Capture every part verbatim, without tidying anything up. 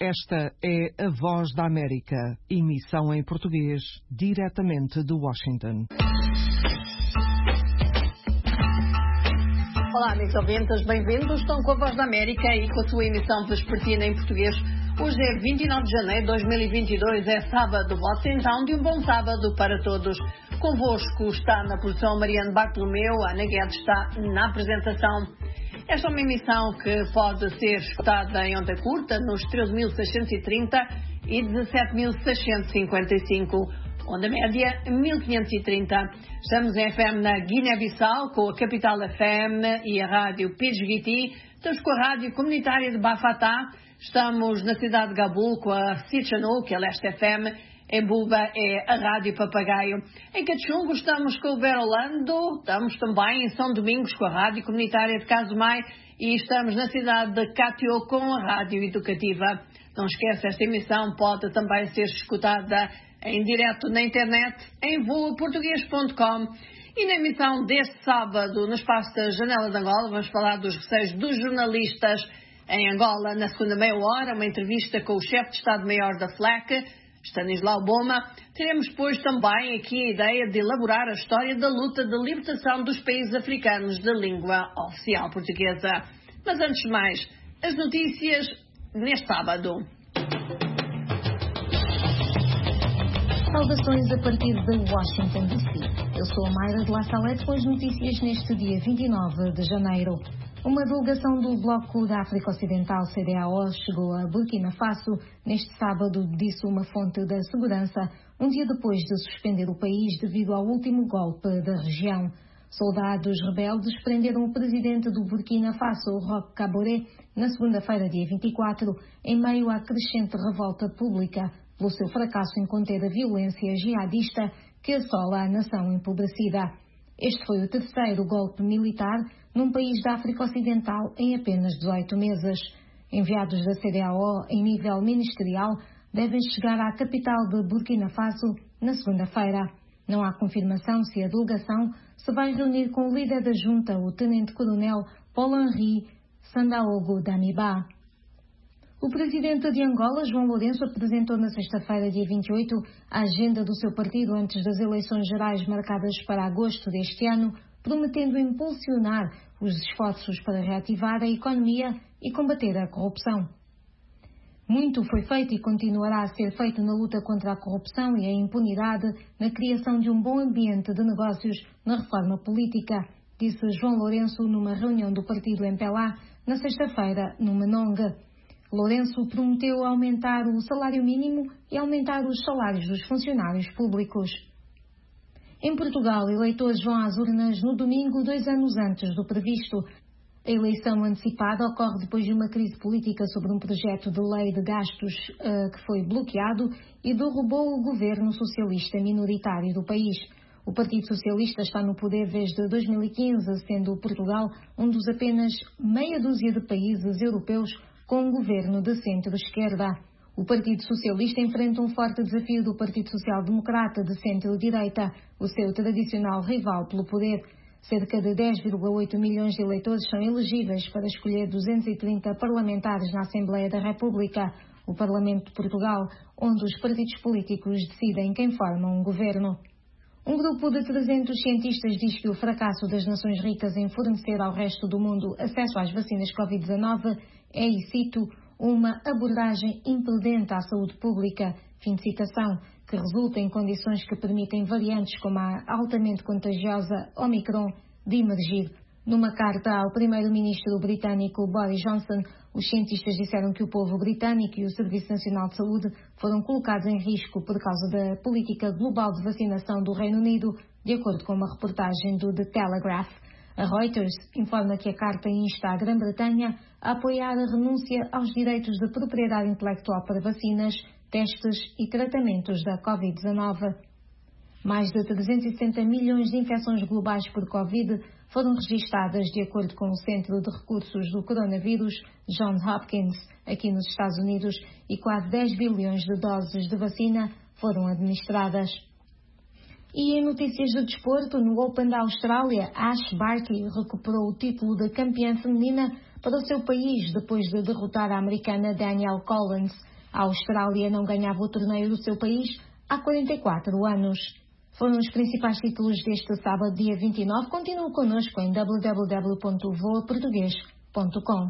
Esta é a Voz da América, emissão em português, diretamente de Washington. Olá, amigos ouvintes, bem-vindos. Estão com a Voz da América e com a sua emissão vespertina em português. Hoje é vinte e nove de janeiro de dois mil e vinte e dois, é sábado. Votos então de um bom sábado para todos. Convosco está na produção Mariano Bartolomeu, a Ana Guedes está na apresentação. Esta é uma emissão que pode ser escutada em onda curta nos treze mil seiscentos e trinta e dezassete mil seiscentos e cinquenta e cinco. Onda média mil quinhentos e trinta. Estamos em F M na Guiné-Bissau com a Capital F M e a rádio Pidgiti. Estamos com a rádio comunitária de Bafatá. Estamos na cidade de Gabul com a Sichanu, que é Leste F M. Em Buba é a Rádio Papagaio. Em Cachungo estamos com o Verolando. Estamos também em São Domingos com a Rádio Comunitária de Casumai. E estamos na cidade de Catio com a Rádio Educativa. Não esqueça, esta emissão pode também ser escutada em direto na internet em voo português ponto com. E na emissão deste sábado, no espaço da Janela de Angola, vamos falar dos receios dos jornalistas em Angola. Na segunda meia hora, uma entrevista com o chefe de Estado-Maior da F L E C, Stanislau Boma. Teremos depois também aqui a ideia de elaborar a história da luta de libertação dos países africanos da língua oficial portuguesa. Mas antes de mais, as notícias neste sábado. Saudações a partir de Washington, D C. Eu sou a Mayra de La Salette com as notícias neste dia vinte e nove de janeiro. Uma delegação do Bloco da África Ocidental, C D A O, chegou a Burkina Faso neste sábado, disse uma fonte da segurança, um dia depois de suspender o país devido ao último golpe da região. Soldados rebeldes prenderam o presidente do Burkina Faso, Roch Kaboré, na segunda-feira, dia vinte e quatro, em meio à crescente revolta pública pelo seu fracasso em conter a violência jihadista que assola a nação empobrecida. Este foi o terceiro golpe militar num país da África Ocidental em apenas dezoito meses. Enviados da C D A O em nível ministerial devem chegar à capital de Burkina Faso na segunda-feira. Não há confirmação se a delegação se vai reunir com o líder da junta, o tenente-coronel Paul-Henri Sandaogo Damiba. O presidente de Angola, João Lourenço, apresentou na sexta-feira, dia vinte e oito, a agenda do seu partido antes das eleições gerais marcadas para agosto deste ano, prometendo impulsionar os esforços para reativar a economia e combater a corrupção. Muito foi feito e continuará a ser feito na luta contra a corrupção e a impunidade, na criação de um bom ambiente de negócios, na reforma política, disse João Lourenço numa reunião do partido em Pelá, na sexta-feira, no Menongue. Lourenço prometeu aumentar o salário mínimo e aumentar os salários dos funcionários públicos. Em Portugal, eleitores vão às urnas no domingo, dois anos antes do previsto. A eleição antecipada ocorre depois de uma crise política sobre um projeto de lei de gastos uh, que foi bloqueado e derrubou o governo socialista minoritário do país. O Partido Socialista está no poder desde dois mil e quinze, sendo Portugal um dos apenas meia dúzia de países europeus com um governo de centro-esquerda. O Partido Socialista enfrenta um forte desafio do Partido Social Democrata de centro-direita, o seu tradicional rival pelo poder. Cerca de dez vírgula oito milhões de eleitores são elegíveis para escolher duzentos e trinta parlamentares na Assembleia da República, o Parlamento de Portugal, onde os partidos políticos decidem quem forma um governo. Um grupo de trezentos cientistas diz que o fracasso das nações ricas em fornecer ao resto do mundo acesso às vacinas covid dezanove é, e cito, uma abordagem imprudente à saúde pública, fim de citação, que resulta em condições que permitem variantes como a altamente contagiosa Omicron de emergir. Numa carta ao primeiro-ministro britânico Boris Johnson, os cientistas disseram que o povo britânico e o Serviço Nacional de Saúde foram colocados em risco por causa da política global de vacinação do Reino Unido, de acordo com uma reportagem do The Telegraph. A Reuters informa que a carta insta a Grã-Bretanha a apoiar a renúncia aos direitos de propriedade intelectual para vacinas, testes e tratamentos da covid dezanove. Mais de trezentos e sessenta milhões de infecções globais por Covid foram registadas de acordo com o Centro de Recursos do Coronavírus, Johns Hopkins, aqui nos Estados Unidos, e quase dez bilhões de doses de vacina foram administradas. E em notícias de desporto, no Open da Austrália, Ash Barty recuperou o título de campeã feminina para o seu país depois de derrotar a americana Danielle Collins. A Austrália não ganhava o torneio do seu país há quarenta e quatro anos. Foram os principais títulos deste sábado, dia vinte e nove. Continue connosco em w w w ponto voa português ponto com.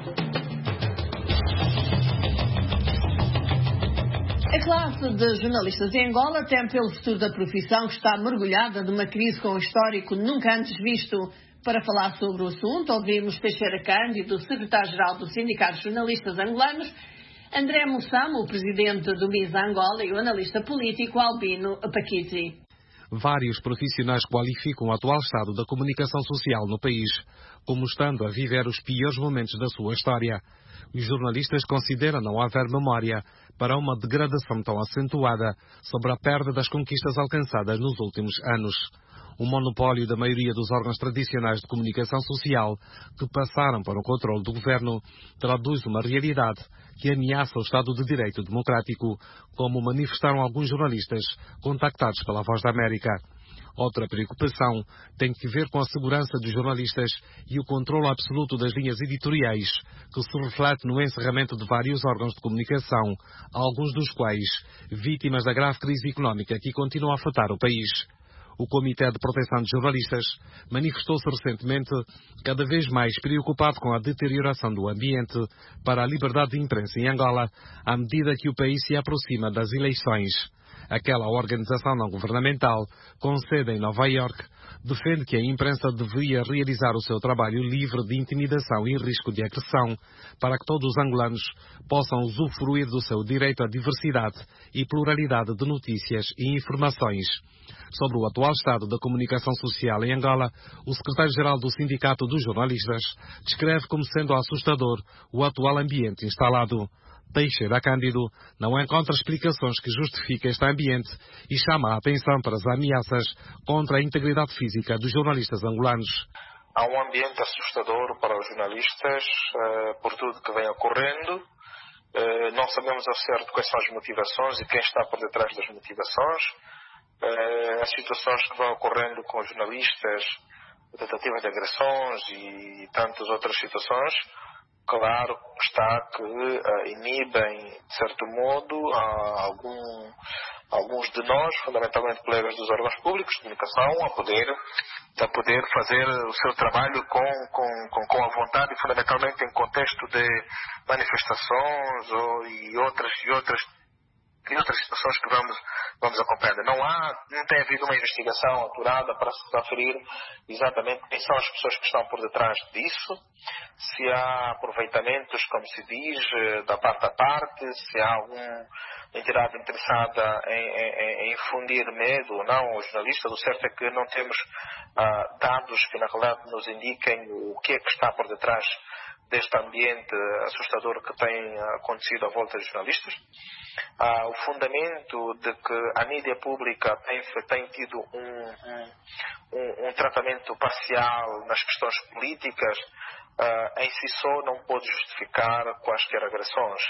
A classe de jornalistas em Angola teme pelo futuro da profissão, que está mergulhada numa crise com um histórico nunca antes visto. Para falar sobre o assunto, ouvimos Teixeira Cândido, secretário-geral do Sindicato de Jornalistas Angolanos, André Mussamo, o presidente do M I S Angola, e o analista político Albino Paquizzi. Vários profissionais qualificam o atual estado da comunicação social no país como estando a viver os piores momentos da sua história. Os jornalistas consideram não haver memória para uma degradação tão acentuada sobre a perda das conquistas alcançadas nos últimos anos. O monopólio da maioria dos órgãos tradicionais de comunicação social que passaram para o controle do governo traduz uma realidade que ameaça o Estado de Direito democrático, como manifestaram alguns jornalistas contactados pela Voz da América. Outra preocupação tem que ver com a segurança dos jornalistas e o controle absoluto das linhas editoriais, que se reflete no encerramento de vários órgãos de comunicação, alguns dos quais vítimas da grave crise económica que continua a afetar o país. O Comitê de Proteção de Jornalistas manifestou-se recentemente cada vez mais preocupado com a deterioração do ambiente para a liberdade de imprensa em Angola, à medida que o país se aproxima das eleições. Aquela organização não governamental, com sede em Nova Iorque, defende que a imprensa devia realizar o seu trabalho livre de intimidação e risco de agressão, para que todos os angolanos possam usufruir do seu direito à diversidade e pluralidade de notícias e informações. Sobre o atual estado da comunicação social em Angola, o secretário-geral do Sindicato dos Jornalistas descreve como sendo assustador o atual ambiente instalado. Teixeira Cândido não encontra explicações que justifiquem este ambiente e chama a atenção para as ameaças contra a integridade física dos jornalistas angolanos. Há um ambiente assustador para os jornalistas uh, por tudo que vem ocorrendo. Uh, não sabemos ao certo quais são as motivações e quem está por detrás das motivações. Uh, as situações que vão ocorrendo com os jornalistas, tentativas de agressões e tantas outras situações, claro está que uh, inibem, de certo modo, uh, algum, alguns de nós, fundamentalmente colegas dos órgãos públicos de comunicação, a poder, a poder fazer o seu trabalho com, com, com, com a vontade e fundamentalmente em contexto de manifestações ou, e, outras, e, outras, e outras situações que vamos, vamos acompanhando. Não há, não tem havido uma investigação apurada para se referir exatamente quem são as pessoas que estão por detrás disso, se há aproveitamentos, como se diz, da parte a parte, se há alguma entidade interessada em, em, em infundir medo ou não aos jornalistas. O certo é que não temos uh, dados que na realidade nos indiquem o que é que está por detrás deste ambiente assustador que tem acontecido à volta dos jornalistas. Ah, o fundamento de que a mídia pública tem, tem tido um, um, um tratamento parcial nas questões políticas, ah, em si só não pode justificar quaisquer agressões.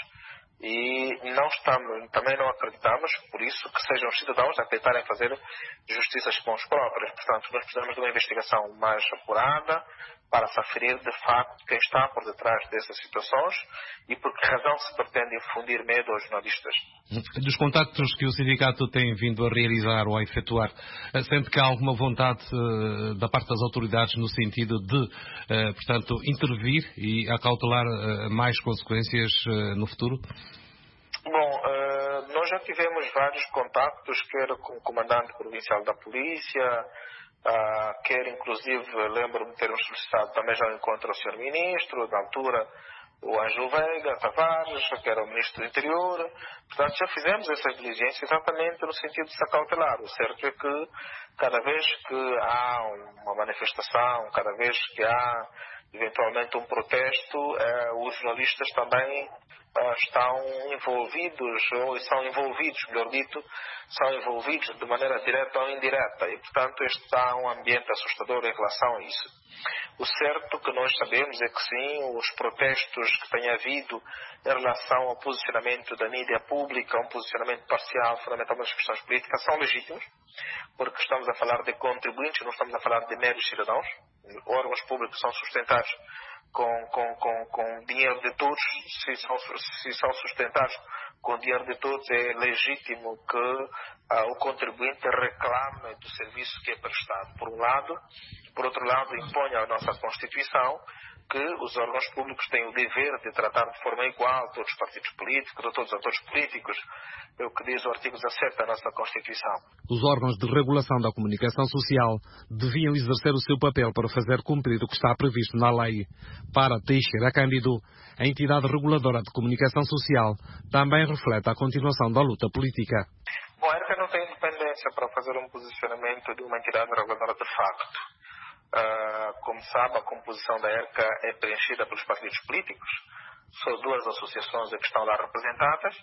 E não estamos, também não acreditamos, por isso, que sejam os cidadãos a tentarem fazer justiças com os próprios. Portanto, nós precisamos de uma investigação mais apurada para se aferir de facto quem está por detrás dessas situações e por que razão se pretende infundir medo aos jornalistas. Dos contactos que o sindicato tem vindo a realizar ou a efetuar, sente que há alguma vontade uh, da parte das autoridades no sentido de, uh, portanto, intervir e acautelar uh, mais consequências uh, no futuro? Bom, uh, nós já tivemos vários contactos, quer com o comandante provincial da polícia, Uh, quer inclusive, lembro-me de termos solicitado também já um encontro ao senhor Ministro, na altura o Ângelo Veiga Tavares, que era o Ministro do Interior. Portanto, já fizemos essas diligências exatamente no sentido de se acautelar. O certo é que cada vez que há uma manifestação, cada vez que há eventualmente um protesto, uh, os jornalistas também uh, estão envolvidos, ou são envolvidos, melhor dito, são envolvidos de maneira direta ou indireta. E, portanto, este está um ambiente assustador em relação a isso. O certo que nós sabemos é que sim, os protestos que têm havido em relação ao posicionamento da mídia pública, um posicionamento parcial, fundamentalmente nas questões políticas, são legítimos, porque estamos a falar de contribuintes, não estamos a falar de meros cidadãos. Órgãos públicos são sustentados com, com, com, com dinheiro de todos, se são, se são sustentados com dinheiro de todos, é legítimo que ah, o contribuinte reclame do serviço que é prestado, por um lado. Por outro lado, impõe à nossa Constituição que os órgãos públicos têm o dever de tratar de forma igual todos os partidos políticos, todos os atores políticos, é o que diz o artigo dezassete da nossa Constituição. Os órgãos de regulação da comunicação social deviam exercer o seu papel para fazer cumprir o que está previsto na lei. Para Teixeira Cândido, a entidade reguladora de comunicação social também reflete a continuação da luta política. Bom, a ERCA não tem independência para fazer um posicionamento de uma entidade reguladora de facto. Uh, como sabe, a composição da ERCA é preenchida pelos partidos políticos. Só duas associações que estão lá representadas.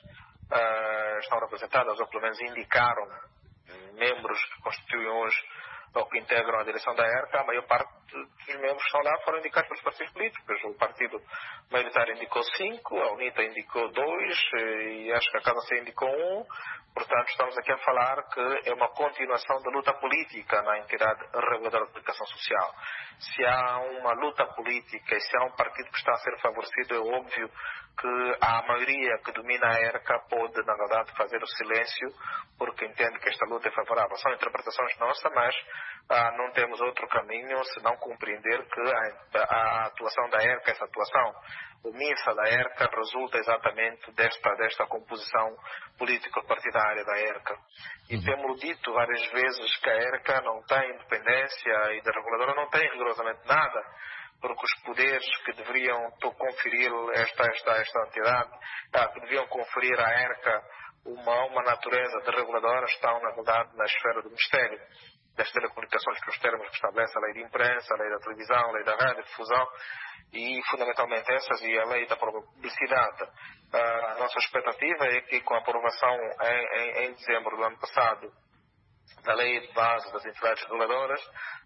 Uh, estão representadas, ou pelo menos indicaram membros que constituem hoje ou que integram a direção da ERCA. A maior parte dos membros que estão lá foram indicados pelos partidos políticos. O partido maioritário indicou cinco, a UNITA indicou dois e acho que a Casa C indicou um. Portanto, estamos aqui a falar que é uma continuação da luta política na entidade reguladora de comunicação social. Se há uma luta política e se há um partido que está a ser favorecido, é óbvio que a maioria que domina a ERCA pode, na verdade, fazer o silêncio porque entende que esta luta é favorável. São interpretações nossas, mas ah, não temos outro caminho senão compreender que a, a atuação da ERCA, essa atuação omissa da ERCA, resulta exatamente desta, desta composição político-partidária da ERCA. E temos dito várias vezes que a ERCA não tem independência e da reguladora não tem rigorosamente nada, porque os poderes que deveriam conferir esta, esta, esta entidade, que deveriam conferir à ERCA uma, uma natureza de reguladora, estão, na verdade, na esfera do Ministério das Telecomunicações, que os termos que estabelece a lei de imprensa, a lei da televisão, a lei da rádio, difusão, e fundamentalmente essas e a lei da publicidade. A nossa expectativa é que, com a aprovação em, em, em dezembro do ano passado da lei de base das entidades reguladoras,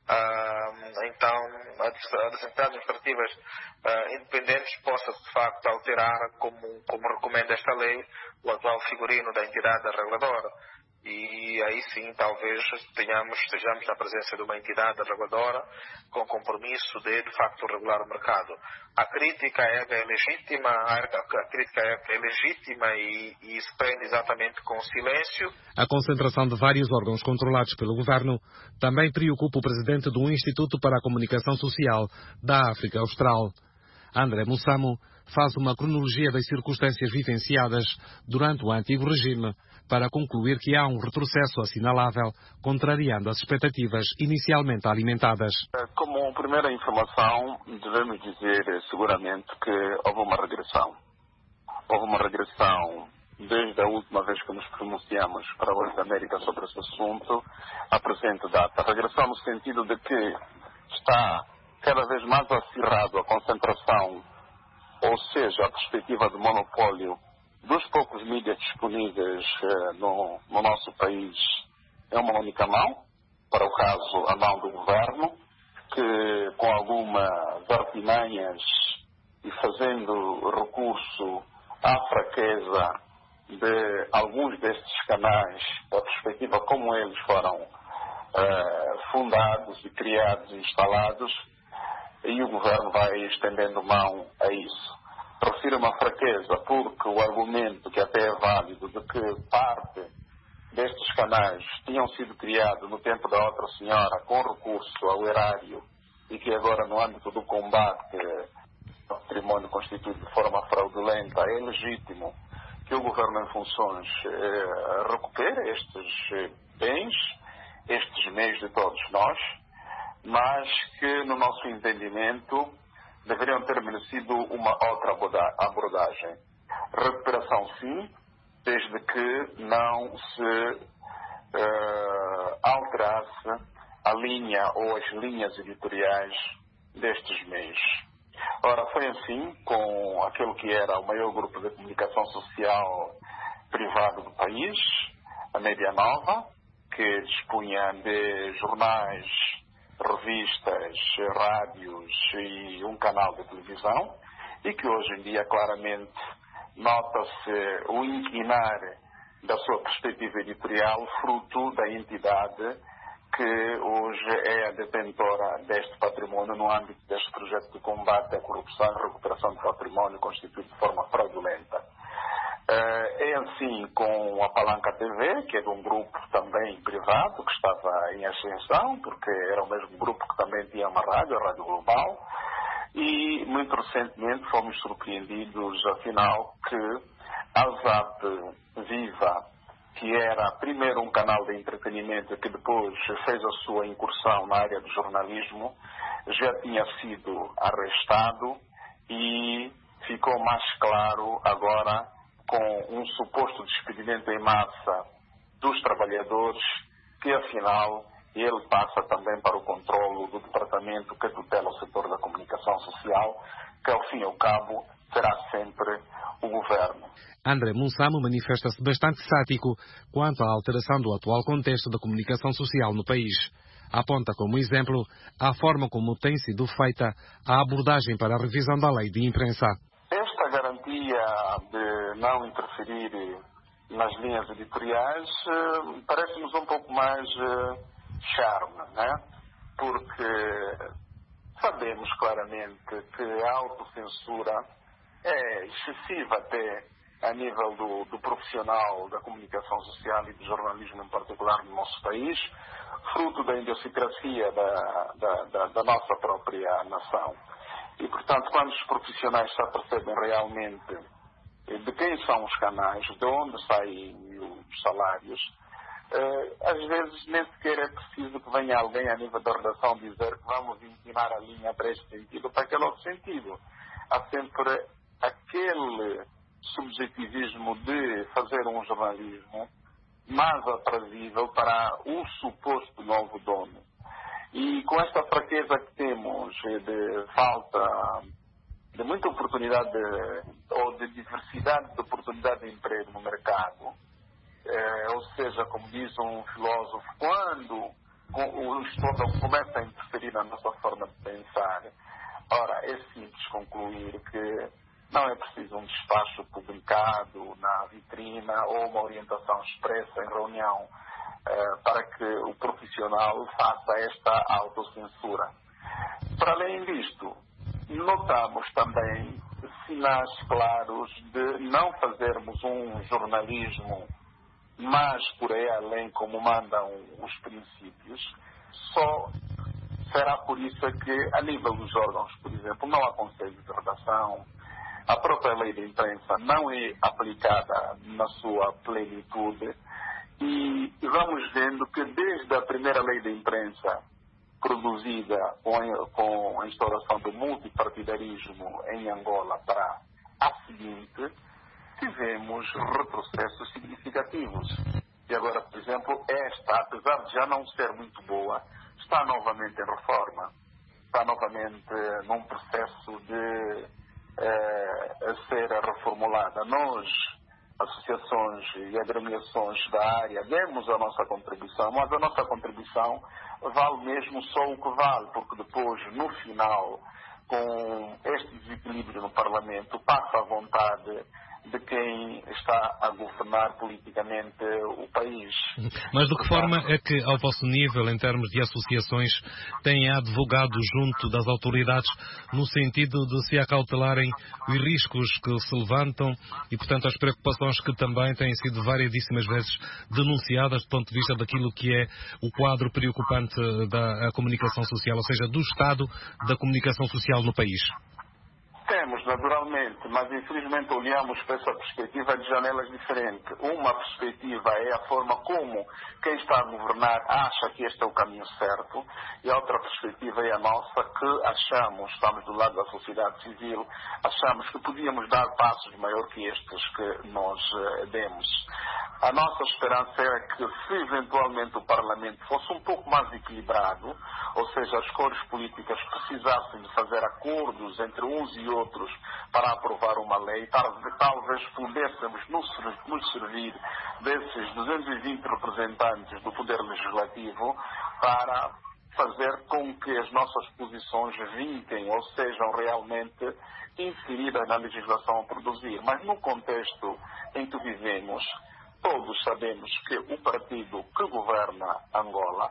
uh, então as entidades administrativas uh, independentes possam de facto alterar, como, como recomenda esta lei, o atual figurino da entidade reguladora. E aí sim, talvez tenhamos, estejamos na presença de uma entidade reguladora com compromisso de, de facto, regular o mercado. A crítica é, é legítima, a, a crítica é, é legítima e, e se prende exatamente com silêncio. A concentração de vários órgãos controlados pelo governo também preocupa o presidente do Instituto para a Comunicação Social da África Austral. André Mussamo faz uma cronologia das circunstâncias vivenciadas durante o antigo regime para concluir que há um retrocesso assinalável, contrariando as expectativas inicialmente alimentadas. Como primeira informação, devemos dizer seguramente que houve uma regressão. Houve uma regressão desde a última vez que nos pronunciamos para a Voz da América sobre esse assunto, à presente data. Regressão no sentido de que está cada vez mais acirrado a concentração, ou seja, a perspectiva de monopólio dos poucos mídias disponíveis eh, no, no nosso país é uma única mão, para o caso a mão do governo, que com algumas artimanhas e fazendo recurso à fraqueza de alguns destes canais, a perspectiva como eles foram eh, fundados e criados e instalados, e o governo vai estendendo mão a isso. Refiro uma fraqueza porque o argumento, que até é válido, de que parte destes canais tinham sido criados no tempo da outra senhora com recurso ao erário e que agora no âmbito do combate ao património constituído de forma fraudulenta, é legítimo que o governo em funções eh, recupere estes bens, estes meios de todos nós, mas que no nosso entendimento deveriam ter merecido uma outra abordagem. Recuperação sim, desde que não se uh, alterasse a linha ou as linhas editoriais destes meios. Ora, foi assim com aquele que era o maior grupo de comunicação social privado do país, a Média Nova, que dispunha de jornais, revistas, rádios e um canal de televisão, e que hoje em dia claramente nota-se o inclinar da sua perspectiva editorial fruto da entidade que hoje é a detentora deste património no âmbito deste projeto de combate à corrupção e recuperação de património constituído de forma fraudulenta. É assim com a Palanca T V, que é de um grupo também privado, que estava em ascensão, porque era o mesmo grupo que também tinha uma rádio, a Rádio Global, e muito recentemente fomos surpreendidos, afinal, que a ZAP Viva, que era primeiro um canal de entretenimento que depois fez a sua incursão na área do jornalismo, já tinha sido arrestado e ficou mais claro agora com um suposto despedimento em massa dos trabalhadores, que afinal ele passa também para o controle do departamento que tutela o setor da comunicação social, que ao fim e ao cabo será sempre o governo. André Munsamo manifesta-se bastante cético quanto à alteração do atual contexto da comunicação social no país. Aponta como exemplo a forma como tem sido feita a abordagem para a revisão da lei de imprensa. Esta garantia de não interferir nas linhas editoriais parece-nos um pouco mais charme, né? Porque sabemos claramente que a autocensura é excessiva até a nível do, do profissional da comunicação social e do jornalismo em particular no nosso país, fruto da idiosincrasia da, da, da, da nossa própria nação. E, portanto, quando os profissionais se apercebem realmente de quem são os canais, de onde saem os salários, eh, às vezes nem sequer é preciso que venha alguém a nível da redação dizer que vamos inclinar a linha para este sentido ou para aquele outro sentido. Há sempre aquele subjetivismo de fazer um jornalismo mais aprazível para o suposto novo dono. E com esta fraqueza que temos de falta de muita oportunidade de, ou de diversidade de oportunidade de emprego no mercado, eh, ou seja, como diz um filósofo, quando o Estado começa a interferir na nossa forma de pensar, ora, é simples concluir que não é preciso um despacho publicado na vitrina ou uma orientação expressa em reunião eh, para que o profissional faça esta autocensura. Para além disto, notamos também sinais claros de não fazermos um jornalismo mais por aí além como mandam os princípios. Só será por isso que, a nível dos órgãos, por exemplo, não há conselho de redação, a própria lei de imprensa não é aplicada na sua plenitude e vamos vendo que desde a primeira lei de imprensa produzida com, com a instauração do multipartidarismo em Angola para a seguinte, tivemos retrocessos significativos. E agora, por exemplo, esta, apesar de já não ser muito boa, está novamente em reforma, está novamente num processo de eh, a ser reformulada. Nós, associações e agremiações da área, demos a nossa contribuição, mas a nossa contribuição vale mesmo só o que vale, porque depois, no final, com este desequilíbrio no Parlamento, passa a vontade de quem está a governar politicamente o país. Mas de que forma é que, ao vosso nível, em termos de associações, têm advogado junto das autoridades no sentido de se acautelarem os riscos que se levantam e, portanto, as preocupações que também têm sido variedíssimas vezes denunciadas do ponto de vista daquilo que é o quadro preocupante da comunicação social, ou seja, do estado da comunicação social no país? Temos, naturalmente, mas infelizmente olhamos para essa perspectiva de janelas diferentes. Uma perspectiva é a forma como quem está a governar acha que este é o caminho certo e a outra perspectiva é a nossa, que achamos, estamos do lado da sociedade civil, achamos que podíamos dar passos maior que estes que nós uh, demos. A nossa esperança era que, se eventualmente o Parlamento fosse um pouco mais equilibrado, ou seja, as cores políticas precisassem de fazer acordos entre uns e outros para aprovar uma lei, talvez pudéssemos nos servir desses duzentos e vinte representantes do Poder Legislativo para fazer com que as nossas posições vinquem ou sejam realmente inseridas na legislação a produzir. Mas no contexto em que vivemos, todos sabemos que o partido que governa Angola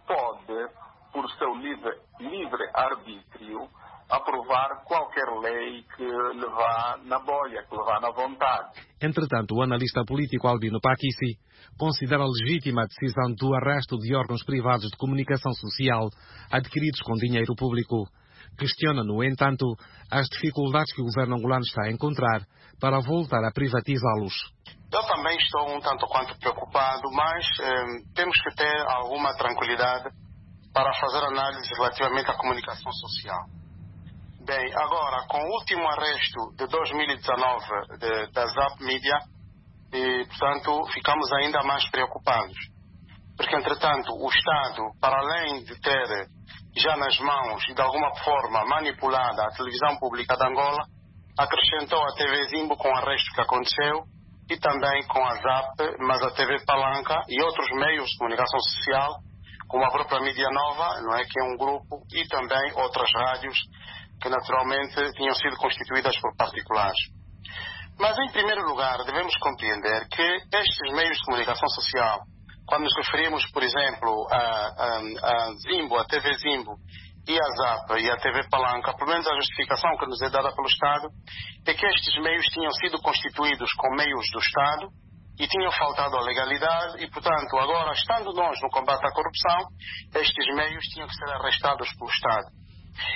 pode, por seu livre, livre arbítrio, aprovar qualquer lei que lhe vá na bolha, que lhe vá na vontade. Entretanto, o analista político Albino Pakissi considera legítima a decisão do arresto de órgãos privados de comunicação social adquiridos com dinheiro público. Questiona, no entanto, as dificuldades que o governo angolano está a encontrar para voltar a privatizá-los. Eu também estou um tanto quanto preocupado, mas eh, temos que ter alguma tranquilidade para fazer análise relativamente à comunicação social. Bem, agora, com o último arresto de dois mil e dezanove de, da Zap Media, e, portanto, ficamos ainda mais preocupados. Porque, entretanto, o Estado, para além de ter já nas mãos e de alguma forma manipulada a televisão pública de Angola, acrescentou a T V Zimbo com o arresto que aconteceu e também com a Zap, mas a T V Palanca e outros meios de comunicação social, como a própria Mídia Nova, não é, que é um grupo, e também outras rádios que naturalmente tinham sido constituídas por particulares. Mas, em primeiro lugar, devemos compreender que estes meios de comunicação social, quando nos referimos, por exemplo, a, a, a Zimbo, a T V Zimbo e a Zap e a T V Palanca, pelo menos a justificação que nos é dada pelo Estado, é que estes meios tinham sido constituídos com meios do Estado e tinham faltado à legalidade e, portanto, agora, estando nós no combate à corrupção, estes meios tinham que ser arrestados pelo Estado.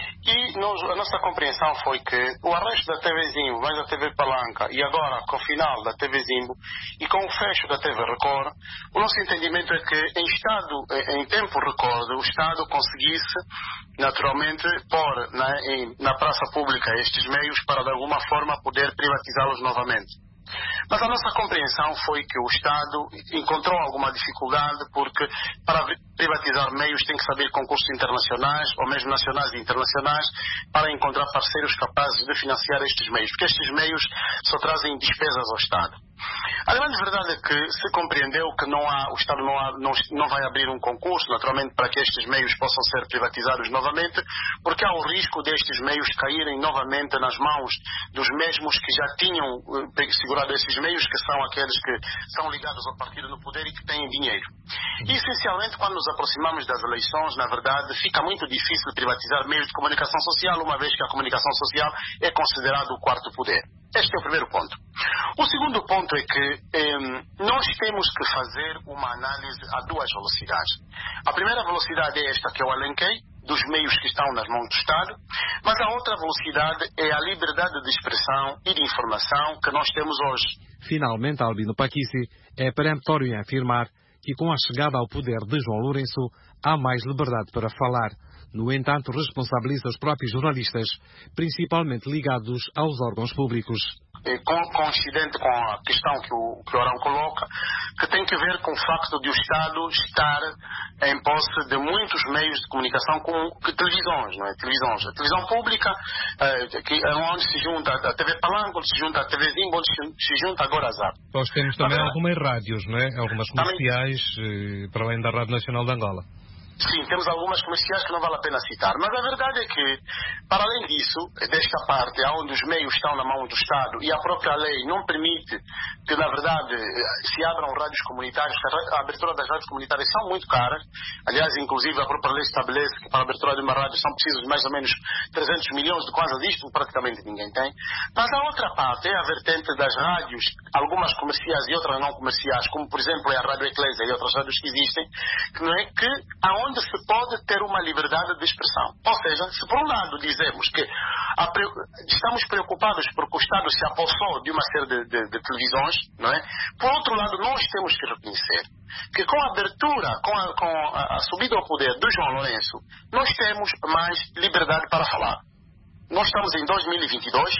E nós, a nossa compreensão foi que o arresto da T V Zimbo, mais da T V Palanca e agora com o final da T V Zimbo e com o fecho da T V Record, o nosso entendimento é que em, estado, em tempo recorde o Estado conseguisse naturalmente pôr na, em, na praça pública estes meios para de alguma forma poder privatizá-los novamente. Mas a nossa compreensão foi que o Estado encontrou alguma dificuldade porque para privatizar meios tem que saber concursos internacionais ou mesmo nacionais e internacionais para encontrar parceiros capazes de financiar estes meios, porque estes meios só trazem despesas ao Estado. A grande verdade é que se compreendeu que não há, o Estado não, há, não, não vai abrir um concurso, naturalmente, para que estes meios possam ser privatizados novamente, porque há o risco destes meios caírem novamente nas mãos dos mesmos que já tinham eh, segurado esses meios, que são aqueles que são ligados ao partido no poder e que têm dinheiro. E, essencialmente, quando nos aproximamos das eleições, na verdade, fica muito difícil privatizar meios de comunicação social, uma vez que a comunicação social é considerado o quarto poder. Este é o primeiro ponto. O segundo ponto é que eh, nós temos que fazer uma análise a duas velocidades. A primeira velocidade é esta que eu alenquei, dos meios que estão nas mãos do Estado, mas a outra velocidade é a liberdade de expressão e de informação que nós temos hoje. Finalmente, Albino Pakissi é peremptório em afirmar que com a chegada ao poder de João Lourenço há mais liberdade para falar. No entanto, responsabiliza os próprios jornalistas, principalmente ligados aos órgãos públicos. Coincidente com a questão que o, que o Arão coloca, que tem que ver com o facto de o Estado estar em posse de muitos meios de comunicação como que televisões, não é? Televisões. A televisão pública, eh, que é onde se junta a T V Palanca, onde se junta a T V Zimbo, onde se, se junta agora a Zap. Nós temos também Agora, algumas rádios, não é? Algumas comerciais, também, para além da Rádio Nacional de Angola. Sim, temos algumas comerciais que não vale a pena citar, mas a verdade é que, para além disso, desta parte, onde os meios estão na mão do Estado e a própria lei não permite que, na verdade, se abram rádios comunitárias, que a abertura das rádios comunitárias são muito caras, aliás, inclusive a própria lei estabelece que para a abertura de uma rádio são precisos mais ou menos trezentos milhões de kwanzas, isto praticamente ninguém tem, mas a outra parte é a vertente das rádios, algumas comerciais e outras não comerciais, como por exemplo é a Rádio Eclésia e outras rádios que existem, que não é que aonde onde se pode ter uma liberdade de expressão. Ou seja, se por um lado dizemos que a, estamos preocupados porque o Estado se apossou de uma série de, de, de televisões, não é? Por outro lado, nós temos que reconhecer que com a abertura, com a, com a, a subida ao poder do João Lourenço, nós temos mais liberdade para falar. Nós estamos em dois mil e vinte e dois.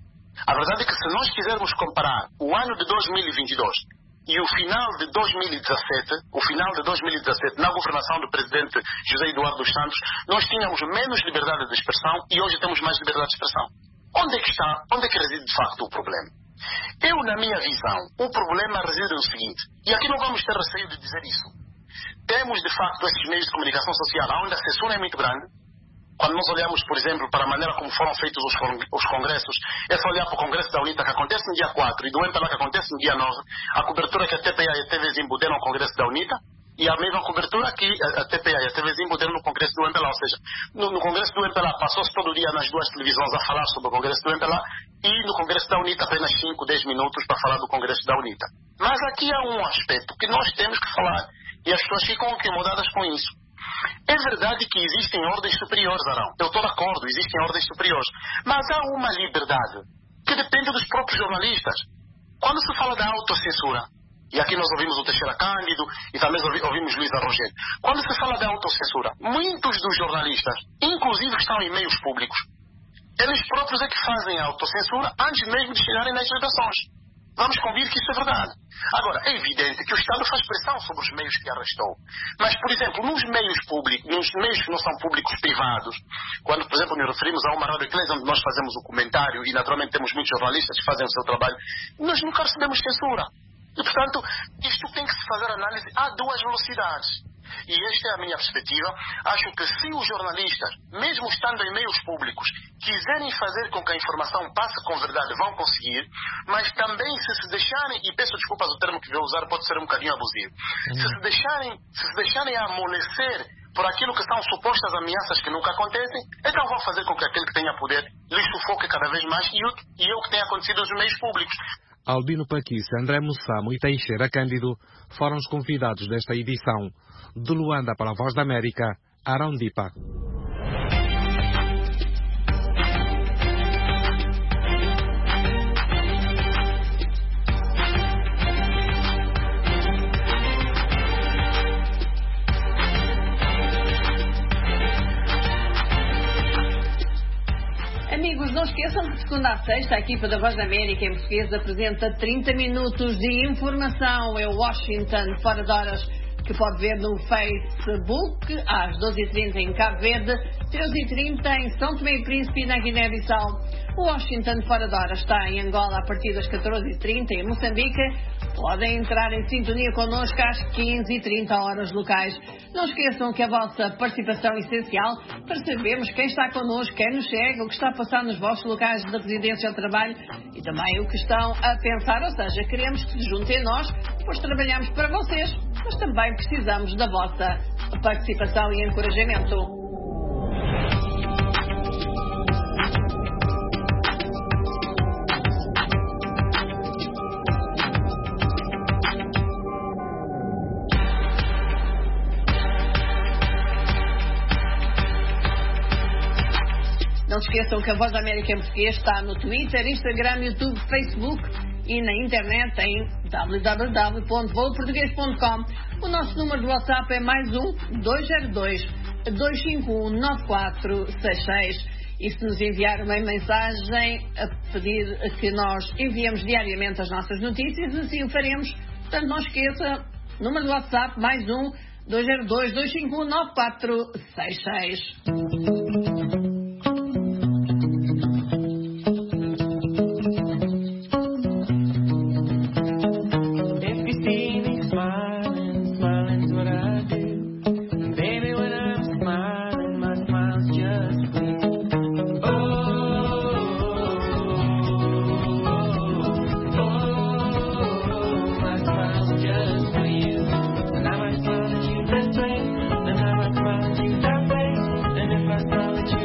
A verdade é que se nós quisermos comparar o ano de dois mil e vinte e dois e o final de dois mil e dezassete, o final de dois mil e dezassete, na governação do presidente José Eduardo dos Santos, nós tínhamos menos liberdade de expressão e hoje temos mais liberdade de expressão. Onde é que está, onde é que reside de facto o problema? Eu, na minha visão, o problema reside no seguinte, e aqui não vamos ter receio de dizer isso. Temos, de facto, esses meios de comunicação social onde a censura é muito grande. Quando nós olhamos, por exemplo, para a maneira como foram feitos os, os congressos, é só olhar para o congresso da UNITA que acontece no dia quatro e do M P L A que acontece no dia nove, a cobertura que a T P A e a T V Zimbo deram ao congresso da UNITA, E a mesma cobertura aqui, a, a T P A e a T V Zimbo deram no Congresso do M P L A. Ou seja, no, no Congresso do M P L A passou-se todo o dia nas duas televisões a falar sobre o Congresso do M P L A e no Congresso da UNITA apenas cinco, dez minutos para falar do Congresso da UNITA. Mas aqui há um aspecto que nós temos que falar e as pessoas ficam incomodadas com isso. É verdade que existem ordens superiores, Arão. Eu estou de acordo, existem ordens superiores. Mas há uma liberdade que depende dos próprios jornalistas. Quando se fala da autocensura, e aqui nós ouvimos o Teixeira Cândido e também ouvimos Luísa Rogério. Quando se fala da autocensura, muitos dos jornalistas, inclusive que estão em meios públicos, eles próprios é que fazem a autocensura antes mesmo de chegarem nas redações. Vamos convir que isso é verdade. Agora, é evidente que o Estado faz pressão sobre os meios que arrestou. Mas, por exemplo, nos meios públicos, nos meios que não são públicos privados, quando, por exemplo, nos referimos a uma rádio inglesa onde nós fazemos o comentário e, naturalmente, temos muitos jornalistas que fazem o seu trabalho, nós nunca recebemos censura. E, portanto, isto tem que se fazer análise a duas velocidades. E esta é a minha perspectiva. Acho que se os jornalistas, mesmo estando em meios públicos, quiserem fazer com que a informação passe com verdade, vão conseguir, mas também se se deixarem, e peço desculpas o termo que vou usar, pode ser um bocadinho abusivo, uhum. se, se, deixarem, se se deixarem amolecer por aquilo que são supostas ameaças que nunca acontecem, então vão fazer com que aquele que tenha poder lhes sufoque cada vez mais e, e é o que tem acontecido nos meios públicos. Albino Paquice, André Mussamo e Teixeira Cândido foram os convidados desta edição. De Luanda para a Voz da América, Arão Dipa. Amigos, não esqueçam que de segunda a sexta a equipa da Voz da América em português apresenta trinta minutos de informação. É Washington fora de horas, que pode ver no Facebook às doze e trinta em Cabo Verde, treze e trinta em São Tomé e Príncipe e na Guiné-Bissau. O Washington fora de horas está em Angola a partir das catorze e trinta em Moçambique. Podem entrar em sintonia connosco às quinze e trinta horas locais. Não esqueçam que a vossa participação é essencial para sabermos quem está connosco, quem nos segue, o que está a passar nos vossos locais de residência ou trabalho e também o que estão a pensar. Ou seja, queremos que se juntem a nós, pois trabalhamos para vocês, mas também precisamos da vossa participação e encorajamento. Não se esqueçam que a Voz da América em português está no Twitter, Instagram, YouTube, Facebook e na internet em w w w ponto voo português ponto com. O nosso número de WhatsApp é mais um dois zero dois, dois cinco um, nove quatro seis seis. E se nos enviar uma mensagem a pedir que nós enviemos diariamente as nossas notícias, assim o faremos. Portanto, não esqueça, número de WhatsApp mais um dois zero dois, dois cinco um, nove quatro seis seis. And if I saw that you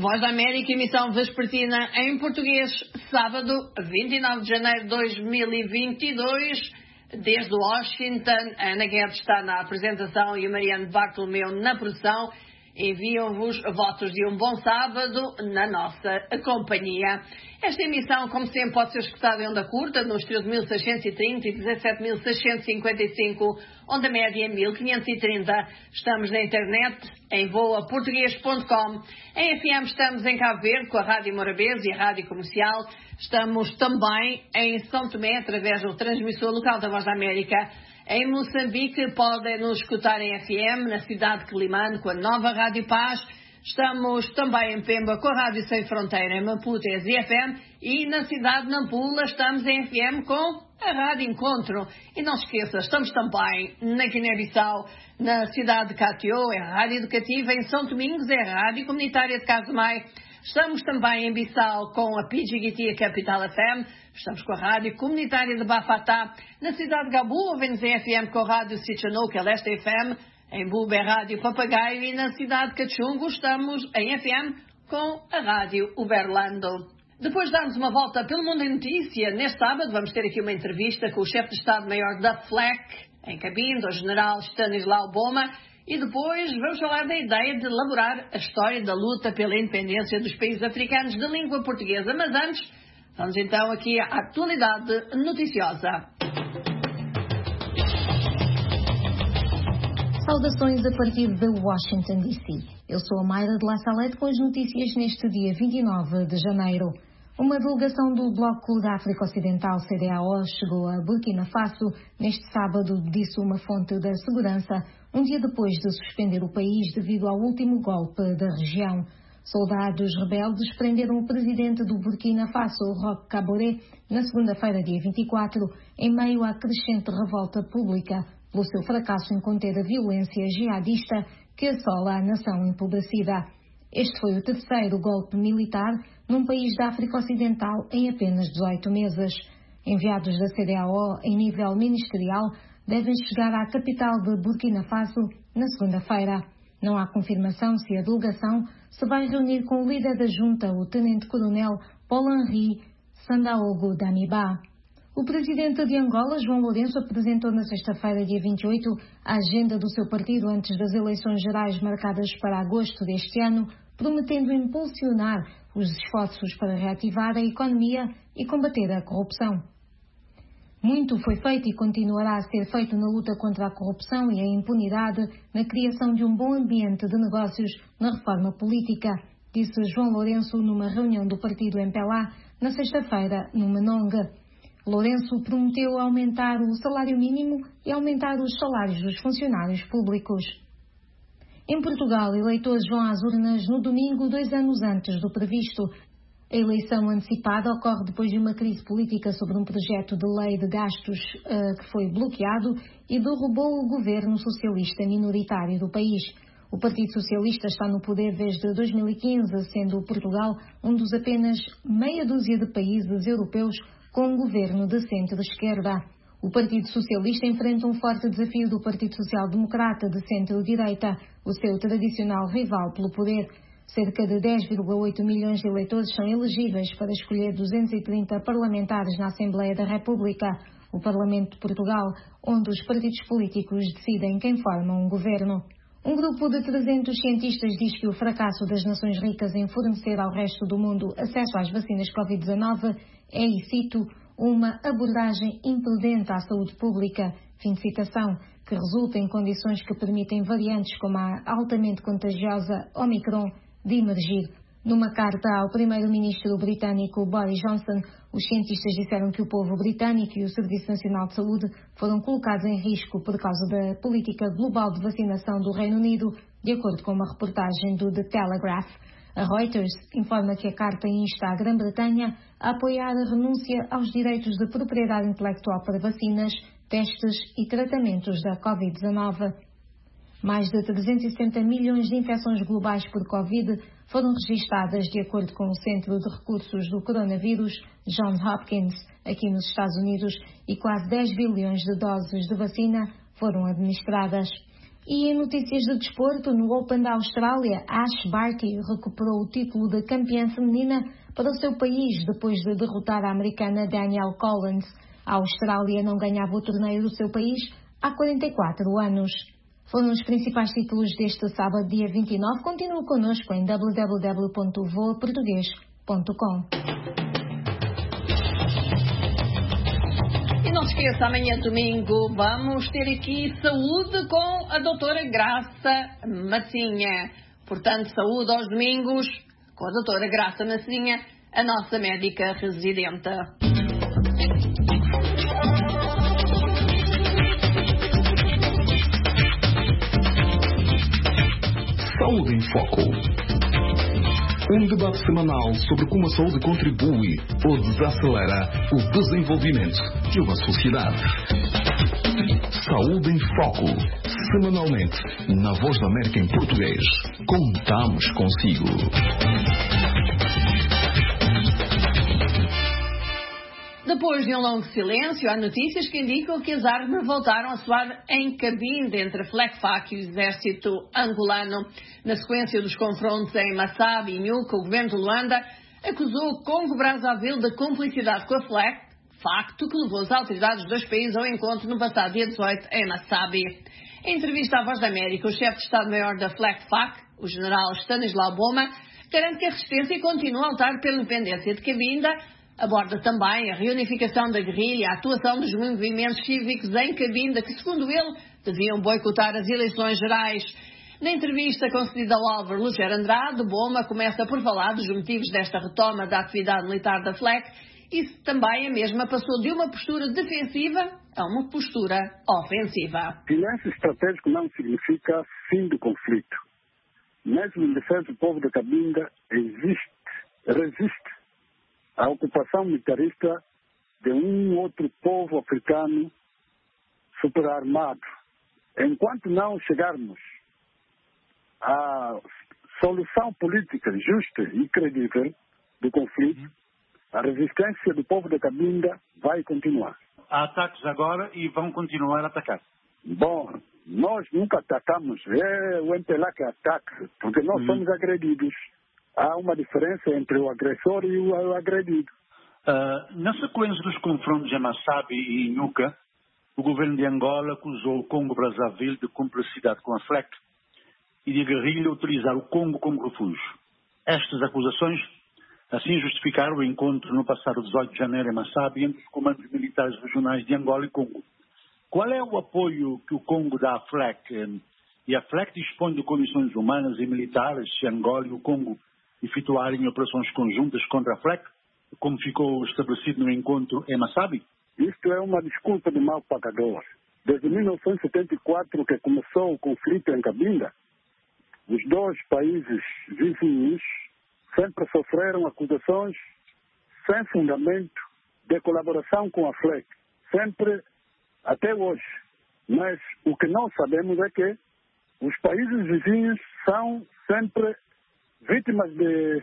Voz da América, emissão vespertina em português, sábado, vinte e nove de janeiro de dois mil e vinte e dois. Desde Washington, a Ana Guedes está na apresentação e o Mariano Bartolomeu na produção. Enviam-vos votos de um bom sábado na nossa companhia. Esta emissão, como sempre, pode ser escutada em onda curta, nos treze mil seiscentos e trinta e dezassete mil seiscentos e cinquenta e cinco, onda média mil quinhentos e trinta. Estamos na internet, em voa português ponto com. Em F M estamos em Cabo Verde, com a Rádio Morabeza e a Rádio Comercial. Estamos também em São Tomé, através do transmissor local da Voz da América. Em Moçambique podem nos escutar em F M, na cidade de Quelimane, com a nova Rádio Paz. Estamos também em Pemba com a Rádio Sem Fronteira, em Maputo e F M. E na cidade de Nampula estamos em F M com a Rádio Encontro. E não se esqueça, estamos também na Guiné-Bissau, na cidade de Catió, é a Rádio Educativa. Em São Domingos é a Rádio Comunitária de Casamai. Estamos também em Bissau com a Pidgiguitia Capital F M. Estamos com a Rádio Comunitária de Bafatá. Na cidade de Gabu, ouvimos em F M com a Rádio Sichanouk, a Leste F M. Em Buba é a Rádio Papagaio. E na cidade de Cachungo estamos em F M com a Rádio Uberlando. Depois de darmos uma volta pelo mundo em notícia, neste sábado vamos ter aqui uma entrevista com o chefe de Estado-Maior da F L E C, em Cabinda, o general Stanislau Boma. E depois vamos falar da ideia de elaborar a história da luta pela independência dos países africanos de língua portuguesa. Mas antes, vamos então aqui à atualidade noticiosa. Saudações a partir de Washington, D C. Eu sou a Mayra de La Salette com as notícias neste dia vinte e nove de janeiro. Uma delegação do Bloco da África Ocidental, C D A O, chegou a Burkina Faso neste sábado, disse uma fonte da segurança, um dia depois de suspender o país devido ao último golpe da região. Soldados rebeldes prenderam o presidente do Burkina Faso, Roch Kaboré, na segunda-feira, dia vinte e quatro, em meio à crescente revolta pública pelo seu fracasso em conter a violência jihadista que assola a nação empobrecida. Este foi o terceiro golpe militar num país da África Ocidental em apenas dezoito meses. Enviados da C D A O em nível ministerial devem chegar à capital de Burkina Faso na segunda-feira. Não há confirmação se a delegação se vai reunir com o líder da junta, o tenente-coronel Paul-Henri Sandaogo Damiba. O presidente de Angola, João Lourenço, apresentou na sexta-feira, dia vinte e oito, a agenda do seu partido antes das eleições gerais marcadas para agosto deste ano, prometendo impulsionar os esforços para reativar a economia e combater a corrupção. Muito foi feito e continuará a ser feito na luta contra a corrupção e a impunidade, na criação de um bom ambiente de negócios, na reforma política, disse João Lourenço numa reunião do partido em Pelá, na sexta-feira, no Menongue. Lourenço prometeu aumentar o salário mínimo e aumentar os salários dos funcionários públicos. Em Portugal, eleitores vão às urnas no domingo, dois anos antes do previsto. A eleição antecipada ocorre depois de uma crise política sobre um projeto de lei de gastos uh, que foi bloqueado e derrubou o governo socialista minoritário do país. O Partido Socialista está no poder desde dois mil e quinze, sendo Portugal um dos apenas meia dúzia de países europeus com um governo de centro-esquerda. O Partido Socialista enfrenta um forte desafio do Partido Social Democrata de centro-direita, o seu tradicional rival pelo poder. Cerca de dez vírgula oito milhões de eleitores são elegíveis para escolher duzentos e trinta parlamentares na Assembleia da República, o Parlamento de Portugal, onde os partidos políticos decidem quem forma um governo. Um grupo de trezentos cientistas diz que o fracasso das nações ricas em fornecer ao resto do mundo acesso às vacinas covid dezanove é, e cito, uma abordagem imprudente à saúde pública, fim de citação, que resulta em condições que permitem variantes como a altamente contagiosa Omicron de emergir. Numa carta ao primeiro-ministro britânico Boris Johnson, os cientistas disseram que o povo britânico e o Serviço Nacional de Saúde foram colocados em risco por causa da política global de vacinação do Reino Unido, de acordo com uma reportagem do The Telegraph. A Reuters informa que a carta insta a Grã-Bretanha a apoiar a renúncia aos direitos de propriedade intelectual para vacinas, testes e tratamentos da covid dezanove. Mais de trezentos e sessenta milhões de infecções globais por Covid foram registadas, de acordo com o Centro de Recursos do Coronavírus, Johns Hopkins, aqui nos Estados Unidos, e quase dez bilhões de doses de vacina foram administradas. E em notícias de desporto, no Open da Austrália, Ash Barty recuperou o título de campeã feminina para o seu país depois de derrotar a americana Danielle Collins. A Austrália não ganhava o torneio do seu país há quarenta e quatro anos. Foram os principais títulos deste sábado, dia vinte e nove. Continue connosco em w w w ponto voa português ponto com. E não se esqueça, amanhã domingo vamos ter aqui saúde com a doutora Graça Massinha. Portanto, saúde aos domingos com a doutora Graça Massinha, a nossa médica residente. Saúde em Foco. Um debate semanal sobre como a saúde contribui ou desacelera o desenvolvimento de uma sociedade. Saúde em Foco. Semanalmente, na Voz da América em português. Contamos consigo. Depois de um longo silêncio, há notícias que indicam que as armas voltaram a soar em Cabinda entre a FLECFAC e o exército angolano. Na sequência dos confrontos em Massabi e Nhuca, o governo de Luanda acusou o Congo-Brazzaville de cumplicidade com a FLEC, facto que levou as autoridades dos dois países ao encontro no passado dia dezoito em Massabi. Em entrevista à Voz da América, o chefe de Estado-Maior da FLECFAC, o general Stanislau Boma, garante que a resistência continua a lutar pela independência de Cabinda. Aborda também a reunificação da guerrilha, a atuação dos movimentos cívicos em Cabinda, que, segundo ele, deviam boicotar as eleições gerais. Na entrevista concedida ao Álvaro Lugero Andrade, Boma começa por falar dos motivos desta retoma da atividade militar da FLEC e também a mesma passou de uma postura defensiva a uma postura ofensiva. Silêncio estratégico não significa fim do conflito. Mesmo em defesa do povo da Cabinda, existe, resiste a ocupação militarista de um outro povo africano superarmado. Enquanto não chegarmos à solução política justa e credível do conflito, a resistência do povo da Cabinda vai continuar. Há ataques agora e vão continuar a atacar. Bom, nós nunca atacamos, é o M P L A que ataca, porque nós hum. somos agredidos. Há uma diferença entre o agressor e o agredido. Uh, na sequência dos confrontos em Massabi e Nhuca, o governo de Angola acusou o Congo-Brazzaville de cumplicidade com a FLEC e de a guerrilha utilizar o Congo como refúgio. Estas acusações assim justificaram o encontro no passado dezoito de janeiro em Massabi entre os comandos militares regionais de Angola e Congo. Qual é o apoio que o Congo dá à FLEC? E a FLEC dispõe de condições humanas e militares se Angola e o Congo efetuarem operações conjuntas contra a FLEC, como ficou estabelecido no encontro em Massabi? Isto é uma desculpa de mal pagador. Desde mil novecentos e setenta e quatro, que começou o conflito em Cabinda, os dois países vizinhos sempre sofreram acusações sem fundamento de colaboração com a FLEC. Sempre, até hoje. Mas o que nós sabemos é que os países vizinhos são sempre vítimas de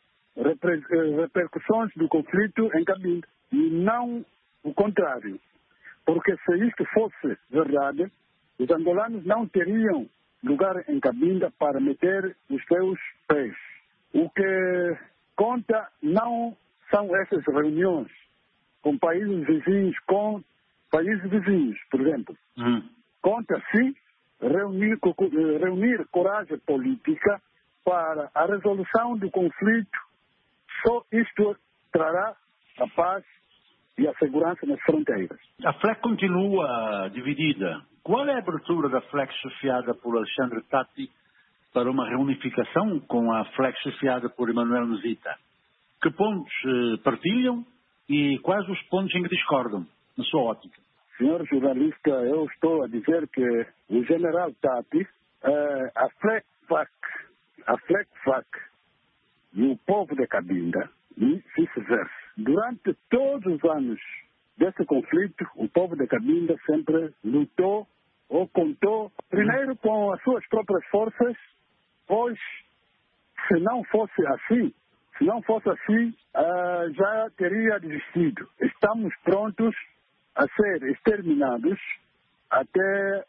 repercussões do conflito em Cabinda. E não o contrário. Porque se isto fosse verdade, os angolanos não teriam lugar em Cabinda para meter os seus pés. O que conta não são essas reuniões com países vizinhos, com países vizinhos, por exemplo. Hum. Conta sim reunir, reunir coragem política para a resolução do conflito. Só isto trará a paz e a segurança nas fronteiras. A FLEC continua dividida. Qual é a abertura da FLEC chefiada por Alexandre Tati para uma reunificação com a FLEC chefiada por Emmanuel Nzita? Que pontos eh, partilham e quais os pontos em que discordam, na sua ótica? Senhor jornalista, eu estou a dizer que o general Tati, eh, a FLECFAC, a FLECFAC e o povo de Cabinda, e vice-versa. Durante todos os anos desse conflito, o povo de Cabinda sempre lutou ou contou, primeiro com as suas próprias forças, pois se não fosse assim, se não fosse assim, uh, já teria desistido. Estamos prontos a ser exterminados até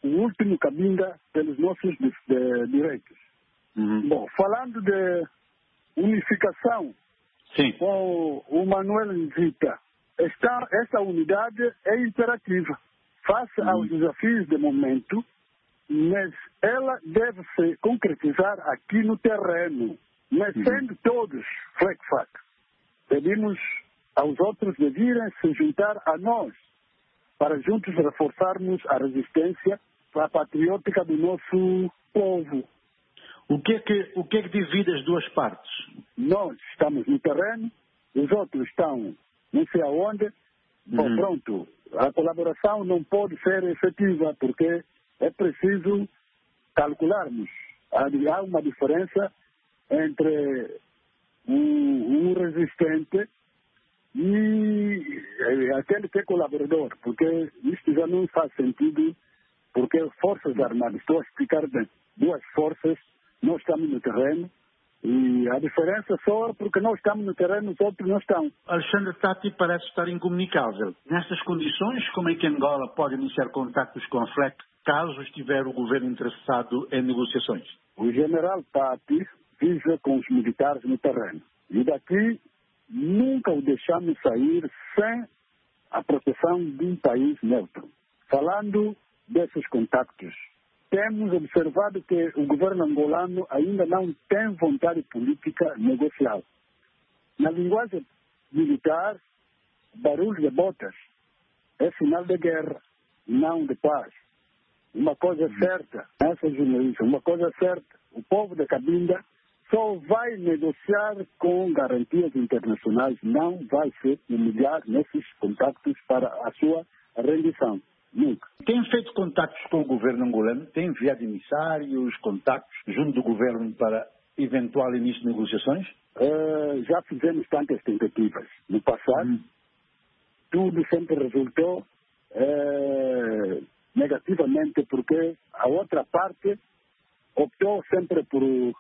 o último Cabinda pelos nossos de, de, direitos. Uhum. Bom, falando de unificação, sim, com o Manuel Nzita, esta, esta unidade é imperativa face uhum. aos desafios de momento, mas ela deve se concretizar aqui no terreno, mas uhum. sendo todos FLECFAC. Pedimos aos outros de virem se juntar a nós, para juntos reforçarmos a resistência patriótica do nosso povo. O que é que, o que, é que divide as duas partes? Nós estamos no terreno, os outros estão não sei aonde. Uhum. Bom, pronto, a colaboração não pode ser efetiva, porque é preciso calcularmos. Há uma diferença entre um, um resistente e aquele que é colaborador, porque isto já não faz sentido, porque Forças Armadas, estou a explicar bem, duas forças, nós estamos no terreno, e a diferença só é porque nós estamos no terreno, os outros não estão. Alexandre Tati parece estar incomunicável. Nestas condições, como é que Angola pode iniciar contactos com a FLEC, caso estiver o governo interessado em negociações? O general Tati vive com os militares no terreno, e daqui nunca o deixamos sair sem a proteção de um país neutro. Falando desses contactos, temos observado que o governo angolano ainda não tem vontade política negocial. Na linguagem militar, barulho de botas é sinal de guerra, não de paz. Uma coisa é certa, essa jornalista, uma coisa é certa, o povo de Cabinda só vai negociar com garantias internacionais, não vai se humilhar nesses contactos para a sua rendição. Nunca. Tem feito contactos com o governo angolano? Tem enviado emissários, contactos junto do governo para eventual início de negociações? Uh, já fizemos tantas tentativas no passado. Hum. Tudo sempre resultou uh, negativamente, porque a outra parte optou sempre por uh,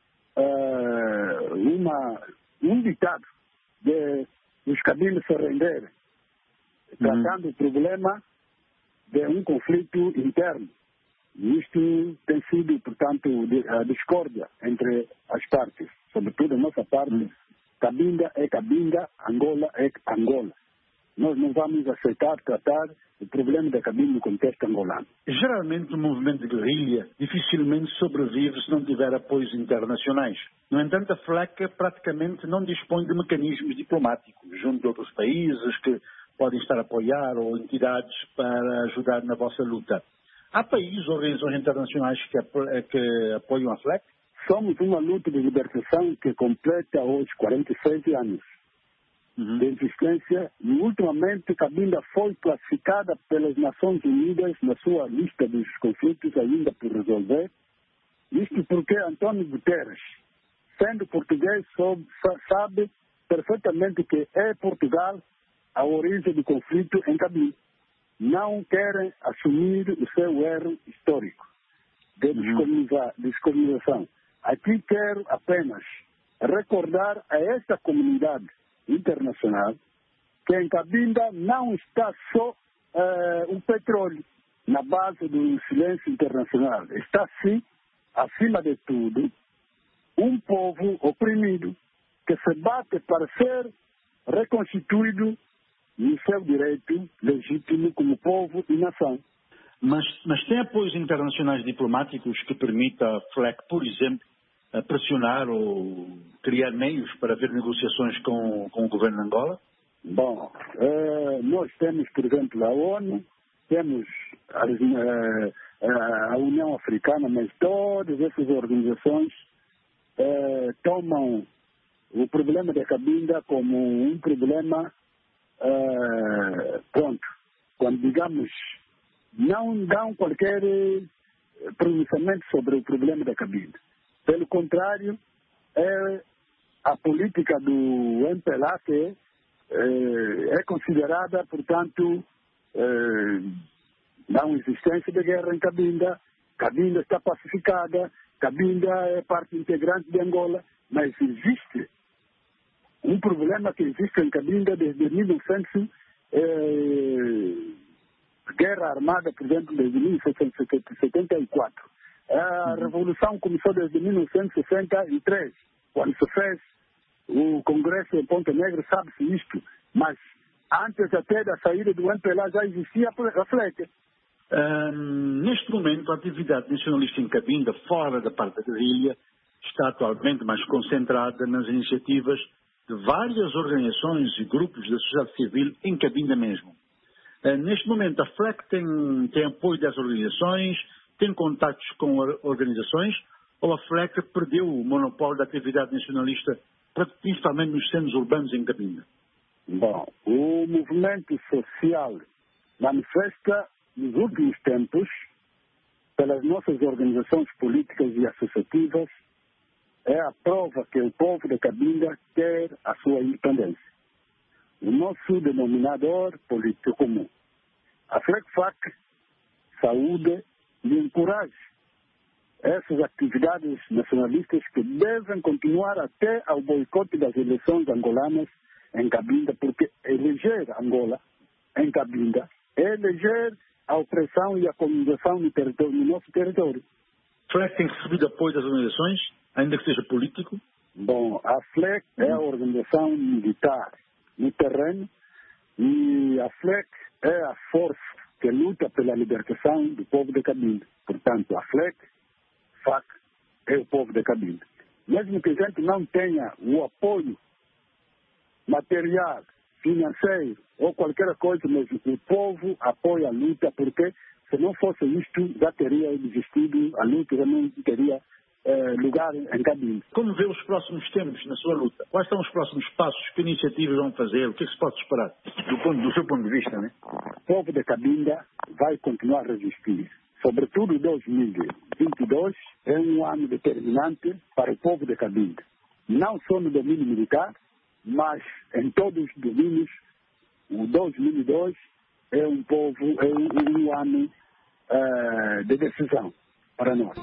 uma, um ditado de os cabinos se renderem, hum. tratando o problema de um conflito interno. E isto tem sido, portanto, a discórdia entre as partes, sobretudo a nossa parte. Hum. Cabinda é Cabinda, Angola é Angola. Nós não vamos aceitar tratar o problema da Cabinda no contexto angolano. Geralmente o movimento de guerrilha dificilmente sobrevive se não tiver apoios internacionais. No entanto, a FLEC praticamente não dispõe de mecanismos diplomáticos junto de outros países que podem estar a apoiar, ou entidades para ajudar na vossa luta. Há países ou organizações internacionais que, ap que apoiam a FLEC? Somos uma luta de libertação que completa hoje quarenta e seis anos uhum. de existência, e ultimamente Cabinda foi classificada pelas Nações Unidas na sua lista dos conflitos ainda por resolver. Isto porque António Guterres, sendo português, soube, sabe perfeitamente que é Portugal a origem do conflito em Cabinda. Não querem assumir o seu erro histórico de descolonização. Aqui quero apenas recordar a esta comunidade internacional que em Cabinda não está só uh, o petróleo na base do silêncio internacional. Está, sim, acima de tudo, um povo oprimido que se bate para ser reconstituído no seu direito legítimo como povo e nação. Mas, mas tem apoios internacionais diplomáticos que permitam a FLEC, por exemplo, pressionar ou criar meios para haver negociações com, com o governo de Angola? Bom, eh, nós temos, por exemplo, a ONU, temos a, a, a União Africana, mas todas essas organizações eh, tomam o problema da Cabinda como um problema Uh, ponto. Quando, digamos, não dão qualquer pronunciamento sobre o problema da Cabinda. Pelo contrário, é a política do M P L A que é, é considerada, portanto, é, não existência de guerra em Cabinda. Cabinda está pacificada, Cabinda é parte integrante de Angola, mas existe um problema que existe em Cabinda desde mil novecentos guerra armada, por exemplo, desde mil novecentos e setenta e quatro. A Revolução começou desde mil novecentos e sessenta e três, quando se fez o Congresso em Ponte Negra, sabe-se isto. Mas antes até da saída do M P L A já existia a FLEC. Um, neste momento, a atividade nacionalista em Cabinda, fora da parte da guerrilha, está atualmente mais concentrada nas iniciativas de várias organizações e grupos da sociedade civil em Cabinda mesmo. Uh, neste momento, a FLEC tem, tem apoio das organizações, tem contactos com organizações, ou a FLEC perdeu o monopólio da atividade nacionalista, principalmente nos centros urbanos em Cabinda? Bom, o movimento social manifesta nos últimos tempos, pelas nossas organizações políticas e associativas, é a prova que o povo de Cabinda quer a sua independência. O nosso denominador político comum. A FLEC-FAC saúde e encoraja essas atividades nacionalistas que devem continuar até ao boicote das eleições angolanas em Cabinda, porque eleger Angola em Cabinda é eleger a opressão e a colonização no, território, no nosso território. A FLEC tem recebido apoio das organizações, ainda que seja político? Bom, a FLEC é a organização militar no terreno e a FLEC é a força que luta pela libertação do povo de Cabinda. Portanto, a FLEC, FAC, é o povo de Cabinda. Mesmo que a gente não tenha o apoio material, financeiro ou qualquer coisa, mas o povo apoia a luta, porque se não fosse isto, já teria existido, a luta já não teria eh, lugar em Cabinda. Como vê os próximos tempos na sua luta? Quais são os próximos passos? Que iniciativas vão fazer? O que é que se pode esperar? Do, ponto, do seu ponto de vista, né? O povo de Cabinda vai continuar a resistir. Sobretudo dois mil e vinte e dois é um ano determinante para o povo de Cabinda. Não só no domínio militar, mas em todos os domínios. O dois mil e dois é um povo, é um, um ano uh, de decisão para nós.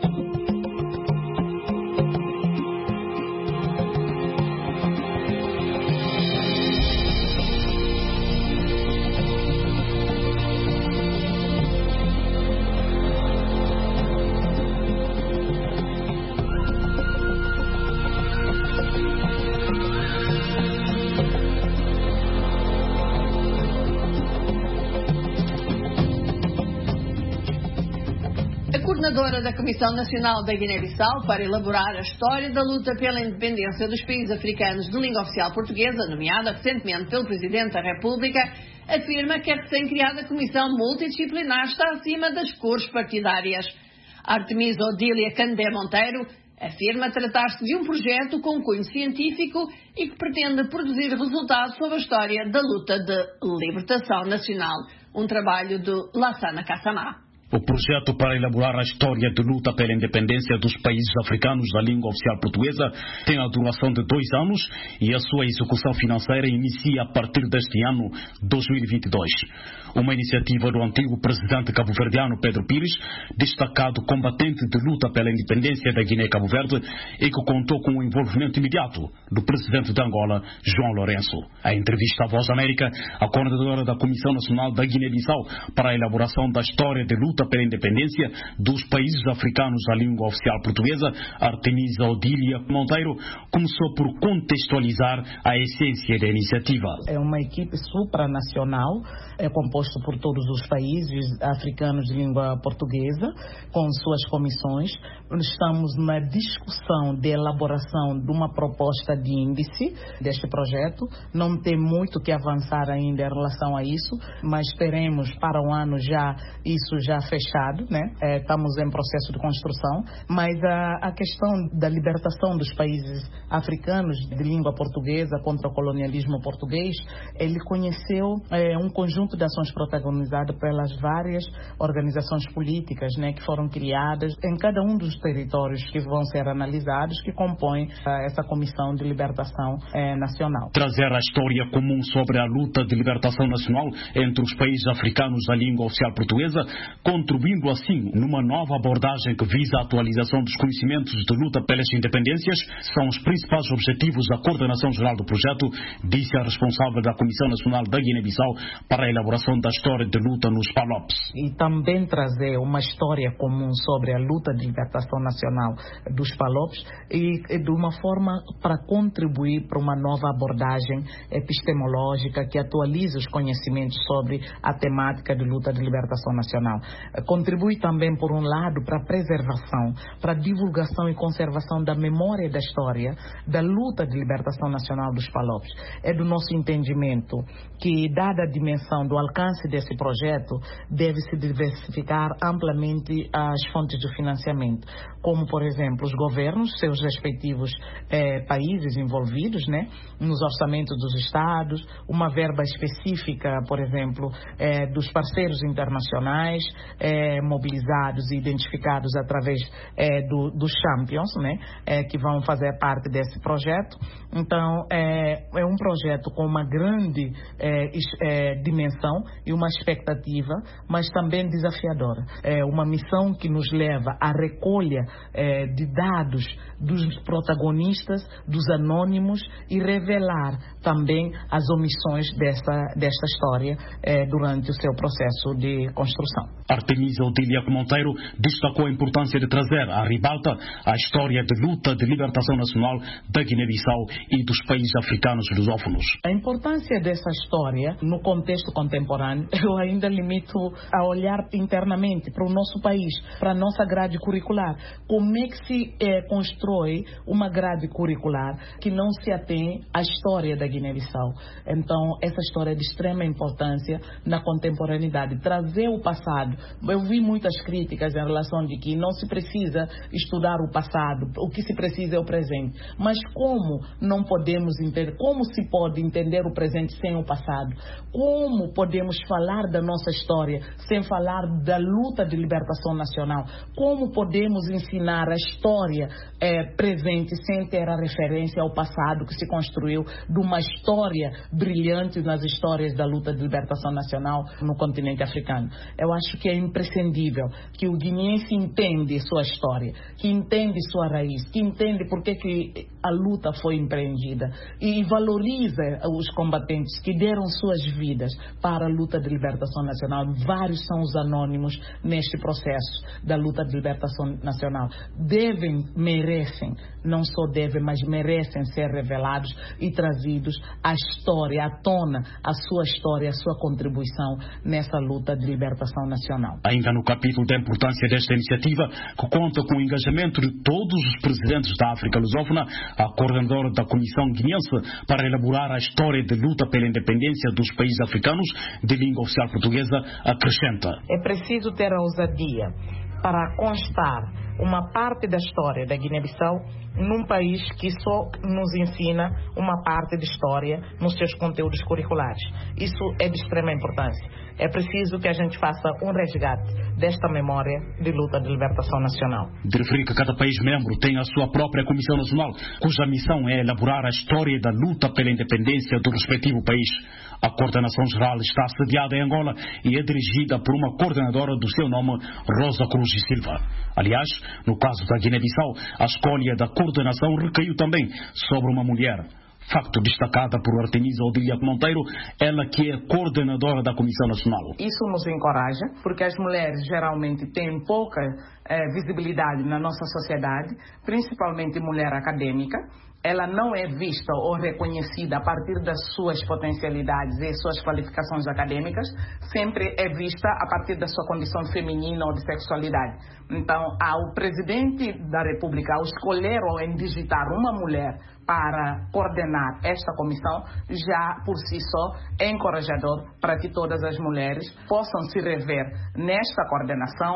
Coordenadora da Comissão Nacional da Guiné-Bissau para elaborar a história da luta pela independência dos países africanos de língua oficial portuguesa, nomeada recentemente pelo Presidente da República, afirma que a recém-criada Comissão Multidisciplinar está acima das cores partidárias. Artemisa Odília Candé Monteiro afirma tratar-se de um projeto com cunho científico e que pretende produzir resultados sobre a história da luta de libertação nacional. Um trabalho de Lassana Kassamá. O projeto para elaborar a história de luta pela independência dos países africanos da língua oficial portuguesa tem a duração de dois anos e a sua execução financeira inicia a partir deste ano, dois mil e vinte e dois. Uma iniciativa do antigo presidente cabo-verdiano Pedro Pires, destacado combatente de luta pela independência da Guiné-Cabo Verde, e que contou com o envolvimento imediato do presidente de Angola, João Lourenço. A entrevista à Voz América, a coordenadora da Comissão Nacional da Guiné-Bissau para a elaboração da história de luta pela independência dos países africanos da língua oficial portuguesa, Artemisa Odília Monteiro, começou por contextualizar a essência da iniciativa. É uma equipe supranacional, é composto por todos os países africanos de língua portuguesa, com suas comissões. Estamos na discussão de elaboração de uma proposta de índice deste projeto. Não tem muito que avançar ainda em relação a isso, mas esperemos para o ano já isso já fechado, né? É, estamos em processo de construção, mas a, a questão da libertação dos países africanos de língua portuguesa contra o colonialismo português, ele conheceu é, um conjunto de ações protagonizadas pelas várias organizações políticas, né, que foram criadas em cada um dos territórios que vão ser analisados, que compõem uh, essa Comissão de Libertação uh, Nacional. Trazer a história comum sobre a luta de libertação nacional entre os países africanos da língua oficial portuguesa, com contribuindo assim numa nova abordagem que visa a atualização dos conhecimentos de luta pelas independências, são os principais objetivos da coordenação geral do projeto, disse a responsável da Comissão Nacional da Guiné-Bissau para a elaboração da história de luta nos PALOPs. E também trazer uma história comum sobre a luta de libertação nacional dos PALOPs e, e de uma forma para contribuir para uma nova abordagem epistemológica que atualize os conhecimentos sobre a temática de luta de libertação nacional. Contribui também, por um lado, para a preservação, para a divulgação e conservação da memória e da história da luta de libertação nacional dos PALOPs. É do nosso entendimento que, dada a dimensão do alcance desse projeto, deve-se diversificar amplamente as fontes de financiamento, como, por exemplo, os governos, seus respectivos eh, países envolvidos, né, nos orçamentos dos estados, uma verba específica, por exemplo, eh, dos parceiros internacionais eh, mobilizados e identificados através eh, do, dos champions, né, eh, que vão fazer parte desse projeto. Então, é, é um projeto com uma grande é, é, dimensão e uma expectativa, mas também desafiadora. É uma missão que nos leva à recolha é, de dados dos protagonistas, dos anônimos e revelar também as omissões dessa, desta história é, durante o seu processo de construção. Artemisa Odília Monteiro destacou a importância de trazer à ribalta a história de luta de libertação nacional da Guiné-Bissau e dos países africanos lusófonos. A importância dessa história no contexto contemporâneo, eu ainda limito a olhar internamente para o nosso país, para a nossa grade curricular. Como é que se é, constrói uma grade curricular que não se atém à história da Guiné-Bissau? Então, essa história é de extrema importância na contemporaneidade. Trazer o passado. Eu vi muitas críticas em relação de que não se precisa estudar o passado, o que se precisa é o presente. Mas como não podemos entender, como se pode entender o presente sem o passado? Como podemos falar da nossa história sem falar da luta de libertação nacional? Como podemos ensinar a história é, presente sem ter a referência ao passado que se construiu de uma história brilhante nas histórias da luta de libertação nacional no continente africano? Eu acho que é imprescindível que o guineense entenda sua história, que entende sua raiz, que entende por que que a luta foi empreendida e valoriza os combatentes que deram suas vidas para a luta de libertação nacional. Vários são os anônimos neste processo da luta de libertação nacional. Devem, merecem, não só devem, mas merecem ser revelados e trazidos à história, à tona, a sua história, a sua contribuição nessa luta de libertação nacional. Ainda no capítulo da importância desta iniciativa, que conta com o engajamento de todos os presidentes da África lusófona, a coordenadora da Comissão Guinense para elaborar a história de luta pela independência dos países africanos de língua oficial portuguesa acrescenta: é preciso ter a ousadia para constar uma parte da história da Guiné-Bissau num país que só nos ensina uma parte de história nos seus conteúdos curriculares. Isso é de extrema importância. É preciso que a gente faça um resgate desta memória de luta de libertação nacional. De referir que cada país membro tem a sua própria Comissão Nacional, cuja missão é elaborar a história da luta pela independência do respectivo país. A coordenação geral está sediada em Angola e é dirigida por uma coordenadora do seu nome, Rosa Cruz e Silva. Aliás, no caso da Guiné-Bissau, a escolha da coordenação recaiu também sobre uma mulher. Facto destacada por Artemisa Odília Monteiro, ela que é coordenadora da Comissão Nacional. Isso nos encoraja, porque as mulheres geralmente têm pouca eh, visibilidade na nossa sociedade, principalmente mulher acadêmica. Ela não é vista ou reconhecida a partir das suas potencialidades e suas qualificações acadêmicas, sempre é vista a partir da sua condição feminina ou de sexualidade. Então, ao presidente da República, ao escolher ou indigitar uma mulher para coordenar esta comissão, já por si só é encorajador para que todas as mulheres possam se rever nesta coordenação,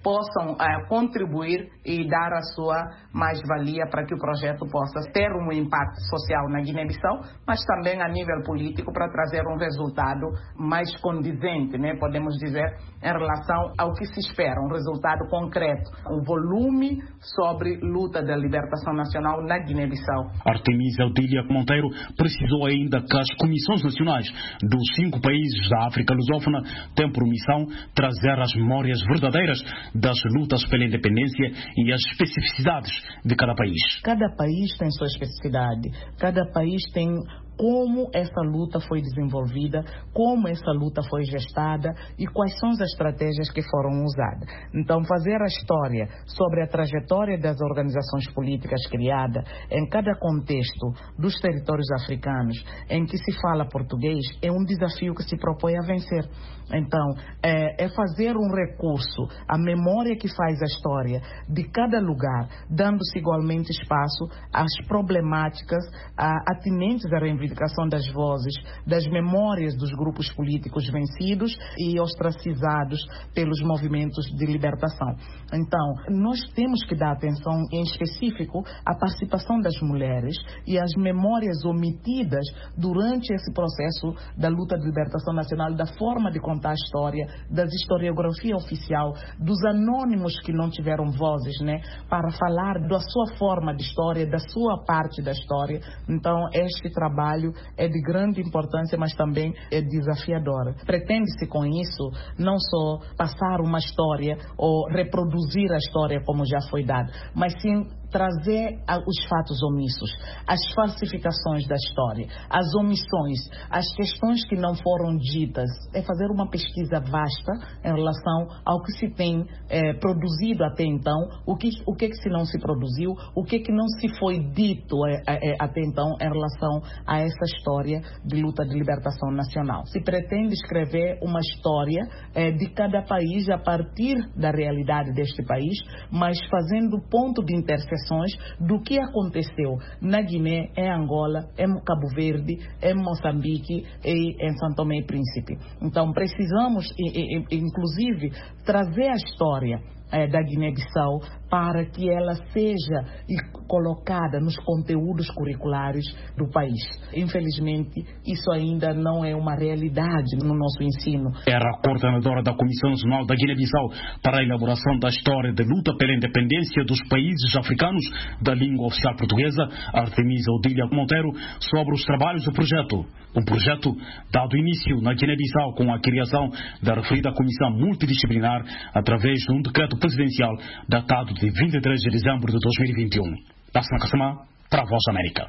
possam uh, contribuir e dar a sua mais-valia para que o projeto possa ter um impacto social na Guiné-Bissau, mas também a nível político para trazer um resultado mais condizente, né, podemos dizer, em relação ao que se espera, um resultado concreto, um volume sobre luta da libertação nacional na Guiné-Bissau. Artemisia Odília Monteiro precisou ainda que as comissões nacionais dos cinco países da África lusófona têm por missão trazer as memórias verdadeiras das lutas pela independência e as especificidades de cada país. Cada país tem sua especificidade, cada país tem como essa luta foi desenvolvida, como essa luta foi gestada e quais são as estratégias que foram usadas. Então, fazer a história sobre a trajetória das organizações políticas criadas em cada contexto dos territórios africanos em que se fala português é um desafio que se propõe a vencer. Então, é, é fazer um recurso à memória que faz a história de cada lugar, dando-se igualmente espaço às problemáticas a, atinentes à reivindicação das vozes, das memórias dos grupos políticos vencidos e ostracizados pelos movimentos de libertação. Então, nós temos que dar atenção em específico à participação das mulheres e às memórias omitidas durante esse processo da luta de libertação nacional, da forma de contar a história, da historiografia oficial, dos anônimos que não tiveram vozes, né, para falar da sua forma de história, da sua parte da história. Então, este trabalho é de grande importância, mas também é desafiadora. Pretende-se com isso não só passar uma história ou reproduzir a história como já foi dado, mas sim trazer os fatos omissos, as falsificações da história, as omissões, as questões que não foram ditas. É fazer uma pesquisa vasta em relação ao que se tem é, produzido até então, o que, o que, que se não se produziu, o que, que não se foi dito é, é, até então em relação a essa história de luta de libertação nacional. Se pretende escrever uma história é, de cada país a partir da realidade deste país, mas fazendo ponto de interseção do que aconteceu na Guiné, em Angola, em Cabo Verde, em Moçambique e em São Tomé e Príncipe. Então precisamos, inclusive, trazer a história é, da Guiné-Bissau para que ela seja colocada nos conteúdos curriculares do país. Infelizmente, isso ainda não é uma realidade no nosso ensino. Era a coordenadora da Comissão Nacional da Guiné-Bissau para a elaboração da história de luta pela independência dos países africanos da língua oficial portuguesa, Artemisia Odília Monteiro, sobre os trabalhos do projeto. Um projeto dado início na Guiné-Bissau com a criação da referida Comissão Multidisciplinar através de um decreto presidencial datado de vinte e três de dezembro de dois mil e vinte e um. Tassana Kassama, para a Voz da América.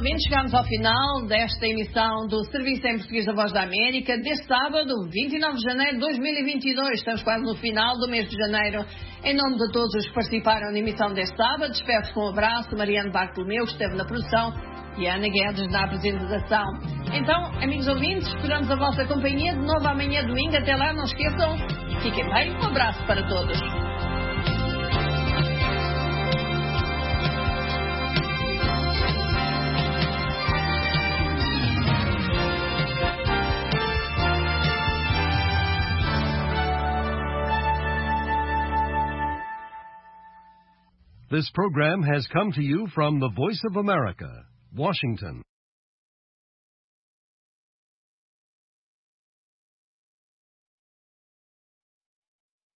ouvintes, chegamos ao final desta emissão do Serviço em Português da Voz da América, deste sábado, vinte e nove de janeiro de dois mil e vinte e dois. Estamos quase no final do mês de janeiro. Em nome de todos os que participaram na emissão deste sábado, despeço com um abraço Mariano Bartolomeu, que esteve na produção, e Ana Guedes na apresentação. Então, amigos ouvintes, esperamos a vossa companhia de novo amanhã domingo. Até lá, não esqueçam, fiquem bem, um abraço para todos. This program has come to you from the Voice of America, Washington.